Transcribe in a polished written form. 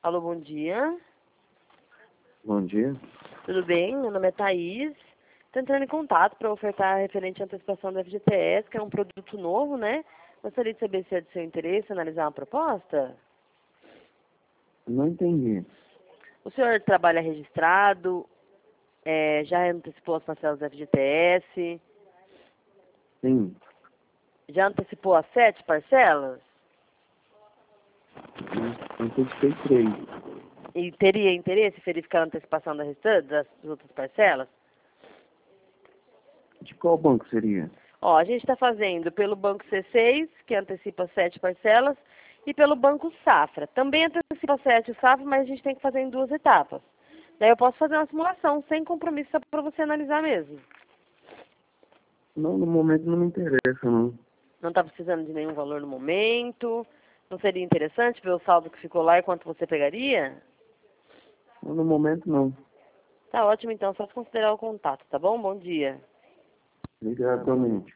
Alô, bom dia. Bom dia. Tudo bem? Meu nome é Thaís. Estou entrando em contato para ofertar referente à antecipação da FGTS, que é um produto novo, né? Gostaria de saber se é de seu interesse analisar uma proposta. Não entendi. O senhor trabalha registrado, já antecipou as parcelas da FGTS, Sim. já antecipou as 7 parcelas? Antecipei 3. E teria interesse em verificar a antecipação das outras parcelas? De qual banco seria? Ó, a gente está fazendo pelo Banco C6, que antecipa 7 parcelas, e pelo Banco Safra. Também antecipa 7 Safra, mas a gente tem que fazer em 2 etapas. Daí eu posso fazer uma simulação sem compromisso, só para você analisar mesmo. Não, no momento não me interessa, não. Não está precisando de nenhum valor no momento. Não seria interessante ver o saldo que ficou lá e quanto você pegaria? Não, no momento não. Tá ótimo, então. Só se considerar o contato, tá bom? Bom dia. Obrigado, igualmente.